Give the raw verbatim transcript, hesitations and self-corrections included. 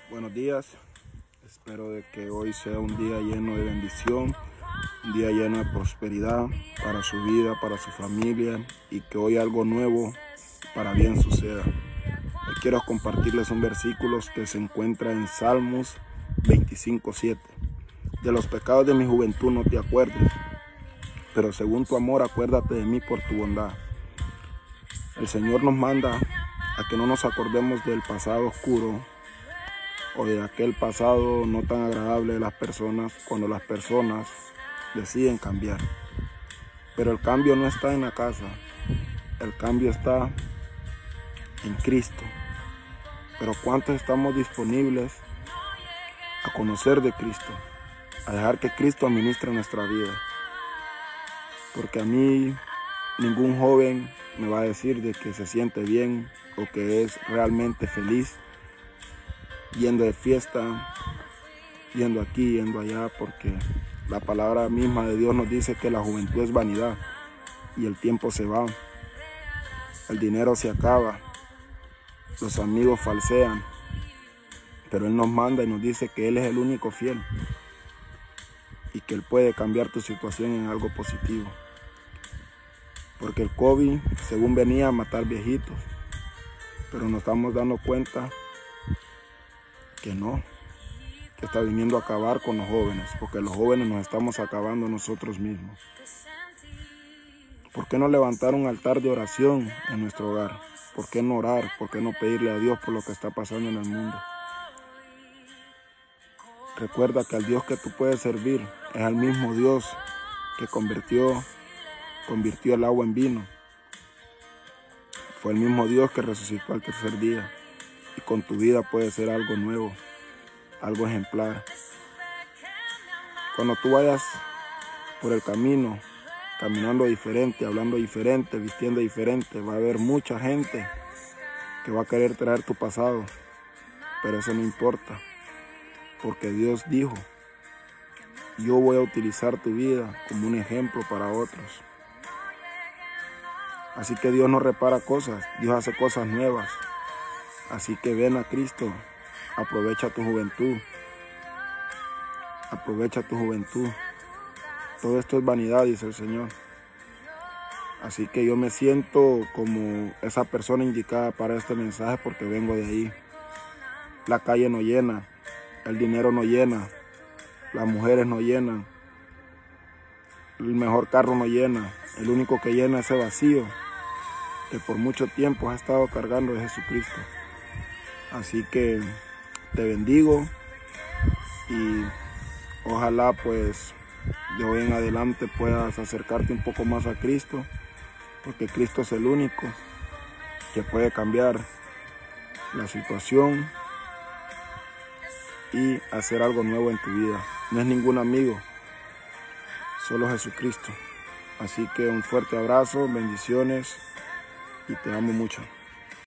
Buenos días, espero de que hoy sea un día lleno de bendición, un día lleno de prosperidad para su vida, para su familia, y que hoy algo nuevo para bien suceda. Hoy quiero compartirles un versículo que se encuentra en Salmos veinticinco siete. De los pecados de mi juventud no te acuerdes, pero según tu amor acuérdate de mí por tu bondad. El Señor nos manda a que no nos acordemos del pasado oscuro o de aquel pasado no tan agradable de las personas cuando las personas deciden cambiar. Pero el cambio no está en la casa, el cambio está en Cristo. Pero ¿cuántos estamos disponibles a conocer de Cristo, a dejar que Cristo administre nuestra vida? Porque a mí ningún joven me va a decir de que se siente bien o que es realmente feliz yendo de fiesta, yendo aquí, yendo allá, porque la palabra misma de Dios nos dice que la juventud es vanidad y el tiempo se va, el dinero se acaba, los amigos falsean, pero Él nos manda y nos dice que Él es el único fiel y que Él puede cambiar tu situación en algo positivo. Porque el COVID, según venía a matar viejitos, pero nos estamos dando cuenta que no, que está viniendo a acabar con los jóvenes, porque los jóvenes nos estamos acabando nosotros mismos. ¿Por qué no levantar un altar de oración en nuestro hogar? ¿Por qué no orar? ¿Por qué no pedirle a Dios por lo que está pasando en el mundo? Recuerda que al Dios que tú puedes servir es el mismo Dios que convirtió, convirtió el agua en vino. Fue el mismo Dios que resucitó al tercer día. Y con tu vida puede ser algo nuevo, algo ejemplar. Cuando tú vayas por el camino, caminando diferente, hablando diferente, vistiendo diferente, va a haber mucha gente que va a querer traer tu pasado, pero eso no importa, porque Dios dijo, yo voy a utilizar tu vida como un ejemplo para otros. Así que Dios no repara cosas, Dios hace cosas nuevas. Así que ven a Cristo, aprovecha tu juventud, aprovecha tu juventud. Todo esto es vanidad, dice el Señor. Así que yo me siento como esa persona indicada para este mensaje porque vengo de ahí. La calle no llena, el dinero no llena, las mujeres no llenan, el mejor carro no llena. El único que llena ese vacío que por mucho tiempo has estado cargando es Jesucristo. Así que te bendigo y ojalá pues de hoy en adelante puedas acercarte un poco más a Cristo, porque Cristo es el único que puede cambiar la situación y hacer algo nuevo en tu vida. No es ningún amigo, solo Jesucristo. Así que un fuerte abrazo, bendiciones y te amo mucho.